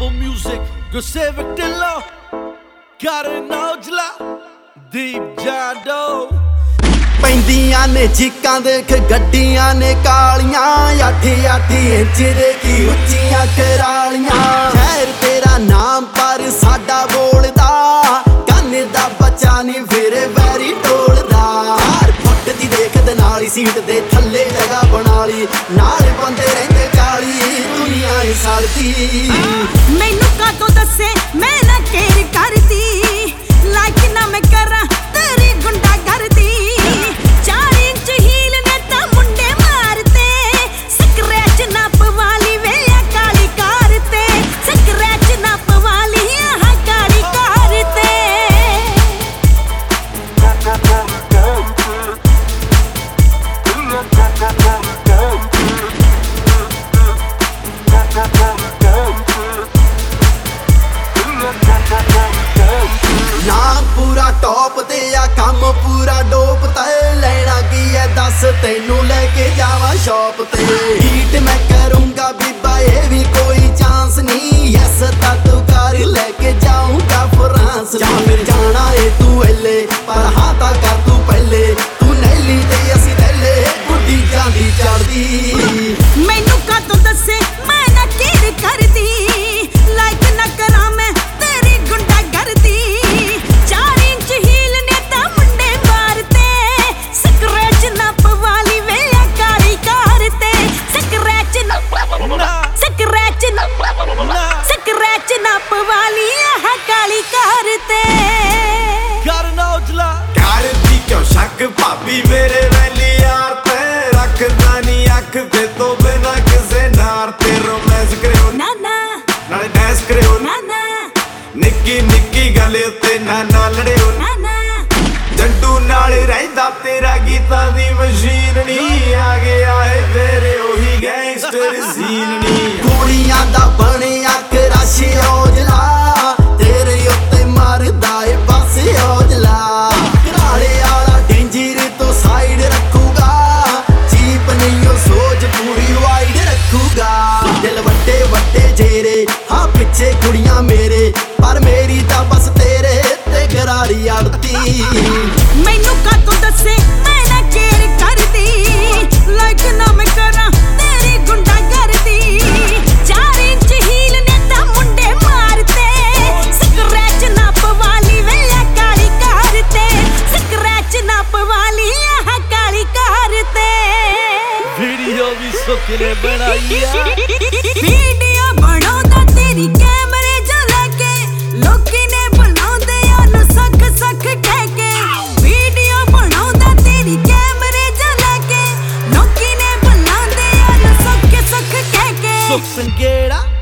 Apple Music, Gustavik Dilla, Karan Aujla, Deep Jado। ਪੈਂਦੀਆਂ ਨੇ ਚੀਕਾਂ ਦੇਖ ਗੱਡੀਆਂ ਨੇ ਕਾਲੀਆਂ 8-8 ਇੰਚ ਦੇ ਕੀ ਉੱਚੀਆਂ ਕਰਾਲੀਆਂ। ਖੈਰ ਤੇਰਾ ਨਾਮ ਪਰ ਸਾਡਾ ਬੋਲਦਾ ਕੰਨ ਦਾ ਬੱਚਾ ਨਹੀਂ ਫਿਰ ਵੈਰੀ ਟੋਲਦਾ। 4 ਫੁੱਟ ਦੀ ਦੇਖਦੇ ਨਾਲ ਹੀ ਸੀਟ ਦੇ ਥੱਲੇ ਜਗ੍ਹਾ ਬਣਾ ਲਈ ਨਾਲ ਬੰਦੇ ਰਹਿੰਦੇ 40 ਦੁਨੀਆ ਹੀ ਸਾਲਦੀ। ਮੈਨੂੰ ਕਾਹਤੋਂ ਦੱਸੇ ਮੈਂ ਨਾ ਕੇਰ ਕਰਦੀ ਲਾਈਕ ਨਾ ਮੈਂ ਕਰਾਂ ਤੇਰੀ ਗੁੰਡਾ ਕਰਦੀ। 4 ਇੰਚ ਹੀਲ ਨੇ ਤਾਂ ਮੁੰਡੇ ਮਾਰਤੇ ਸਕ੍ਰੈਚ ਨਾ ਪਵਾਲੀ ਵੇ ਕਾਲੀ ਕਾਰ ਤੇ ਸਕ੍ਰੈਚ ਨਾ ਪਵਾਲੀ ਆਹ ਕਾਲੀ ਕਾਰ ਤੇ। ਨਾ ਪੂਰਾ ਟੌਪ ਤੇ ਆ ਕੰਮ ਪੂਰਾ ਡੋਪ ਤੇ ਲੈਣਾ ਕੀ ਐ ਦੱਸ ਤੈਨੂੰ ਲੈ ਕੇ ਜਾਵਾਂ ਸ਼ੌਪ ਤੇ। ਹੀਟ ਮੈਂ ਕਰੂੰਗਾ ਬੀਬਾ ਇਹ ਵੀ ਕੋਈ ਚਾਂਸ ਨਹੀਂ ਯੈਸ ਤਾਂ ਤੂੰ ਕਰ ਲੈ ਕੇ ਜਾਊਂਗਾ ਫਰਾਂਸ। ਜਾਂ ਫਿਰ ਜਾਣਾ ਏ ਤੂੰ ਐਲੇ ਪਰ ਹਾਂ ਤਾਂ ਕਰ ਤੂੰ ਪਹਿਲੇ ਤੂੰ ਨੈਲੀ ਤੇ ਅਸੀਂ ਥੱਲੇ ਬੁੱਢੀ ਜਾਂਦੀ ਚੜਦੀ। ਮੈਨੂੰ ਕਾਹਤੋਂ ਦੱਸੇ ਮੈਂ ਨਾ ਕੇਰ ਕਰਦੀ ਲਾਈਕ ਨਾ ਕਰਾਂ ਮੈਂ ਤੇਰੀ ਗੁੰਡਾ ਕਰਦੀ। 4 ਇੰਚ ਹੀਲ ਨੇ ਤਾਂ ਮੁੰਡੇ ਮਾਰਤੇ ਸਕ੍ਰੈਚ ਨਾ ਪਵਾਲੀ ਵੇ ਕਾਲੀ ਕਾਰ ਤੇ ਸਕ੍ਰੈਚ ਨਾ ਸਕ੍ਰੈਚ ਨਾ ਪਵਾਲੀ ਆਹ ਕਾਲੀ ਕਾਰ ਤੇ। Karan Aujla, ਕਰਦੀ ਕਿਉਂ ਸ਼ੱਕ ਭਾਬੀ ਮੇਰੇ ਵੈਲੀ ਯਾਰ ਤੇ ਰੱਖਦਾ ਨਹੀਂ ਅੱਖ ਤੇ ਤੋਂ ਬਿਨਾ ਕਿਸੇ ਨਾਰ ਤੇ। ਰੋਮਾਂਸ ਕਰਿਓ ਨਾ ਨਾ ਨਾਲੇ ਡੈਂਸ ਕਰਿਓ ਨਾ ਨਾ ਨਿੱਕੀ ਨਿੱਕੀ ਗੱਲ ਉੱਤੇ ਨਾ ਲੜਿਓ। ਨਾ ਨਾ ਜੰਟੂ ਨਾਲ ਰਹਿੰਦਾ ਤੇਰਾ ਗੀਤਾਂ ਦੀ ਮਸ਼ੀਨ ਨੀ ਆ ਗਿਆ ਏ ਤੇਰੇ ਉਹੀ ਗੈਂਗਸਟਰ ਸੀਨ ਨੀ। ਕੁੜੀਆਂ ਦਾ ਬਣਿਆ ਕਰਾਸ਼ ਔਜਲਾ ਤੇਰੇ ਉੱਤੇ ਮਾਰਦਾ ਏ ਬਸ ਔਜਲਾ। ਘਰਾਲੇ ਵਾਲਾ ਡੇਂਜਰ ਤੋਂ ਸਾਈਡ ਰੱਖੂਗਾ ਜੀਪ ਨਹੀਂ ਉਹ ਸੋਚ ਪੂਰੀ ਵਾਈਡ ਰੱਖੂਗਾ। ਦਿਲ ਵੱਡੇ ਵੱਡੇ ਜੇਰੇ ਹਾਂ ਪਿੱਛੇ ਕੁੜੀਆਂ ਮੇਰੇ ਪਰ ਮੇਰੀ ਤਾਂ ਬਸ ਤੇਰੇ ਤੇ ਗਰਾਰੀ ਅੜਦੀ। ਮੈਨੂੰ ਕਾਹਤੋਂ ਦੱਸੇ ਮੈਂ ਨਾ ਕੇਰ ਕਰਦੀ ਲਾਈਕ ਨਾ ਮੈਂ ਕਰਾਂ ਤੇਰੀ ਗੁੰਡਾ ਕਰਦੀ। 4 ਇੰਚ ਹੀਲ ਨੇ ਤਾਂ ਮੁੰਡੇ ਮਾਰਤੇ ਸਕ੍ਰੈਚ ਨਾ ਪਵਾਲੀ ਵੇ ਕਾਲੀ ਕਾਰ ਤੇ ਸਕ੍ਰੈਚ ਨਾ ਪਵਾਲੀ ਆਹ ਕਾਲੀ ਕਾਰ ਤੇ। video भी सुख ने बनाई है। ਵੀਡੀਓ ਬਣਾਉਂਦਾ ਤੇਰੀ ਕੈਮਰੇ ਚ ਲੈ ਕੇ ਲੋਕੀ ਨੇ ਬਣਾਉਂਦੇ ਉਹਨੂੰ ਸੱਖ ਸੱਖ ਕਹਿ ਕੇ। ਵੀਡੀਓ ਬਣਾਉਂਦਾ ਤੇਰੀ ਕੈਮਰੇ ਚ ਲੈ ਕੇ ਲੋਕੀ ਨੇ ਬਣਾਉਂਦੇ ਉਹਨੂੰ ਸੱਖ ਸੱਖ ਕਹਿ ਕੇ। Suc Sangueira,